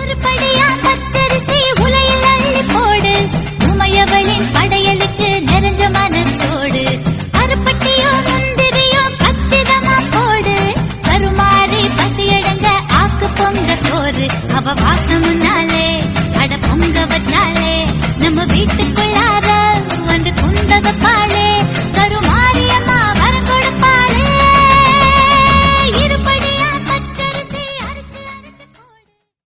ஒருபடியா பச்சரிசி உலையில் அள்ளி போடு, உமையவளின் படையலுக்கு நிறைஞ்ச மனசோடு. அருப்பட்டியோ முந்திரியோ கச்சிதமா போடு, கருமாறி பசியடங்க ஆக்கு பொங்க சோறு. அவ வாசம் முன்னாலே அட பொங்க வச்சாலே நம்ம வீட்டுக்கு